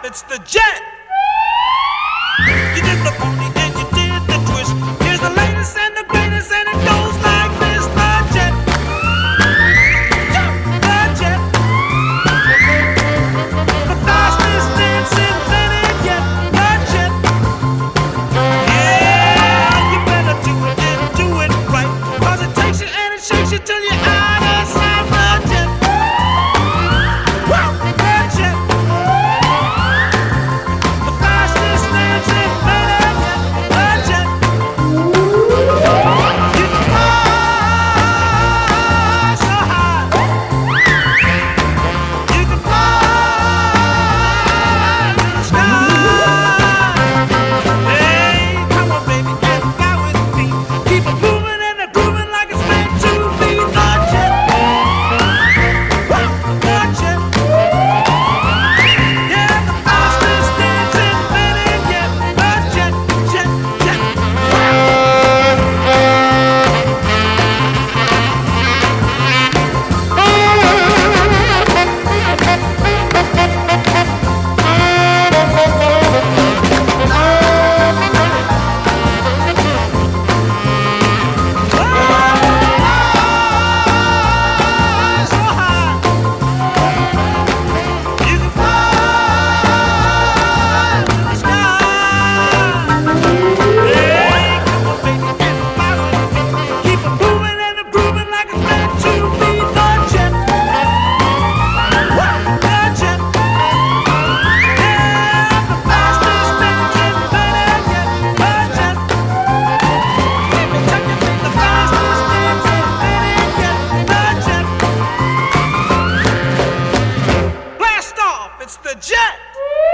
It's the jet. You did the booty and you did the twist. Here's the latest and the greatest, and it goes like this. The jet. The jet. The fastest dancing planet yet. The jet. Yeah, you better do it and do it right. 'Cause it takes you and it shakes you till you're out of sight. The jet. The jet. The fastest dancing planet yet. The jet. You can fly so high. You can fly to the sky. Hey, come on, baby, and fly with me. Keep it moving and a grooving like it's meant to be. The jet. The jet. Yeah, the fastest dancing planet yet. The jet, jet, jet. Fly so high. You can fly to the sky. Hey, come on, baby, and fly with me. Keep it moving and a grooving like it's meant to be. The jet. The jet. Yeah, the fastest dancing planet yet. The jet. Let me tell you, the fastest dancing planet yet. The jet. Blast off! It's the jet.